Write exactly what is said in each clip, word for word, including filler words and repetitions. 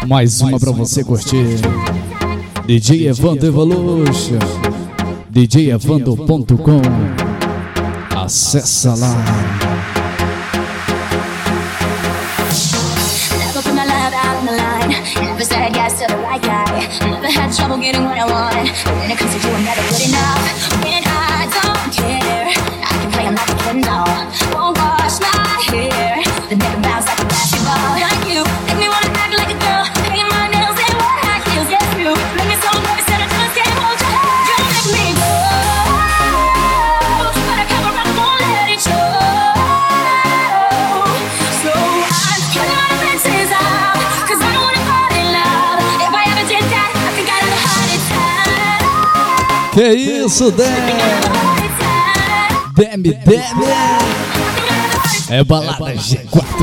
Mais uma pra você curtir. D J Evando Evolution, D J evando ponto com. Acessa lá. Never put my love out on the line. Never said yes to the right guy. Never had trouble getting what I want. When it comes to you, I'm never good enough. When I don't care, I can play 'em like a Ken doll. Won't wash my hair, the nigga bounce like a basketball. Like you, make me wanna act like a girl. Paint my nails and wear high heels, yes you. Make me so nervous that I just can't hold your hand. You make me go, but I cover up, won't let it show. So I'm putting all the fences out, 'cause I don't wanna fall in love. If I ever did that, I think I'd have a heart attack. Que isso, Demi? Demi, Demi. É balada G quatro.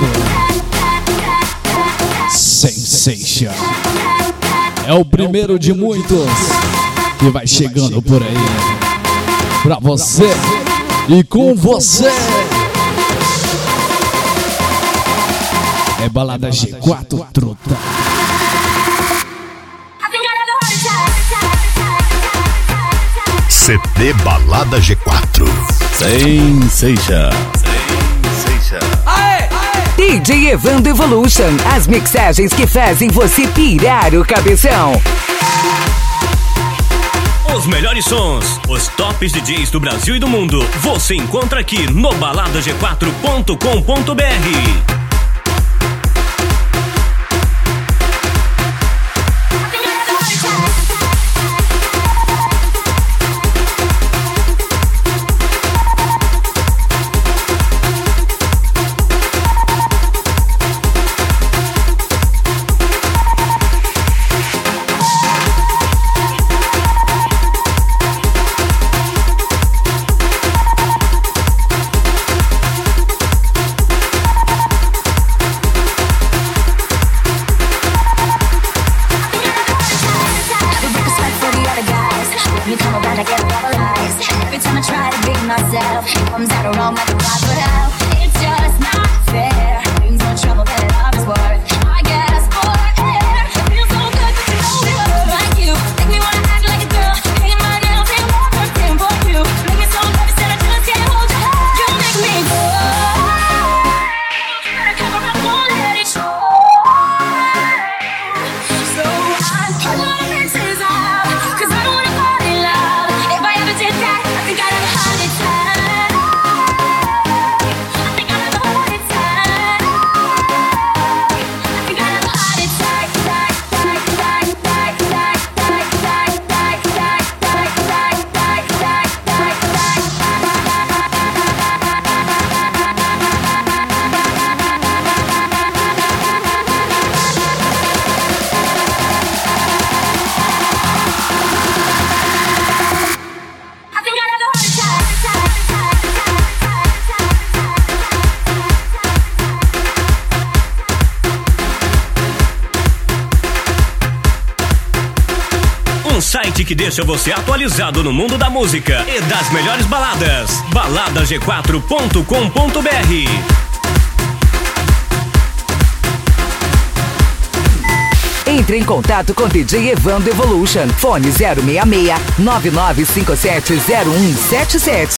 Sensation. É o primeiro de muitos que vai chegando por aí. Pra você e com você. É balada G quatro, truta. C D Balada G quatro. Sensation. D J Evando Evolution, as mixagens que fazem você pirar o cabeção. Os melhores sons, os tops D Js do Brasil e do mundo, você encontra aqui no balada g quatro ponto com ponto b r. Que deixa você atualizado no mundo da música e das melhores baladas. balada g quatro ponto com ponto b r. Entre em contato com D J Evando Evolution. Fone zero seis seis, nove nove cinco sete, zero um sete sete.